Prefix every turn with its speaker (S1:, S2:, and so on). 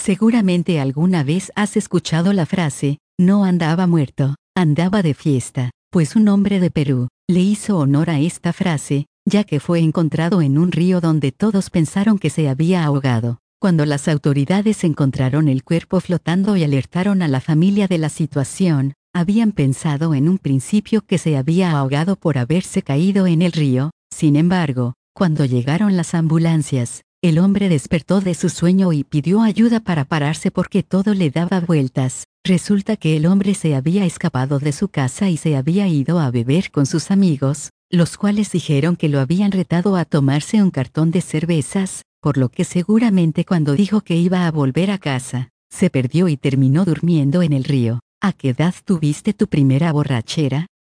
S1: Seguramente alguna vez has escuchado la frase, no andaba muerto, andaba de fiesta, pues un hombre de Perú le hizo honor a esta frase, ya que fue encontrado en un río donde todos pensaron que se había ahogado. Cuando las autoridades encontraron el cuerpo flotando y alertaron a la familia de la situación, habían pensado en un principio que se había ahogado por haberse caído en el río. Sin embargo, cuando llegaron las ambulancias, el hombre despertó de su sueño y pidió ayuda para pararse porque todo le daba vueltas. Resulta que el hombre se había escapado de su casa y se había ido a beber con sus amigos, los cuales dijeron que lo habían retado a tomarse un cartón de cervezas, por lo que seguramente cuando dijo que iba a volver a casa, se perdió y terminó durmiendo en el río. ¿A qué edad tuviste tu primera borrachera?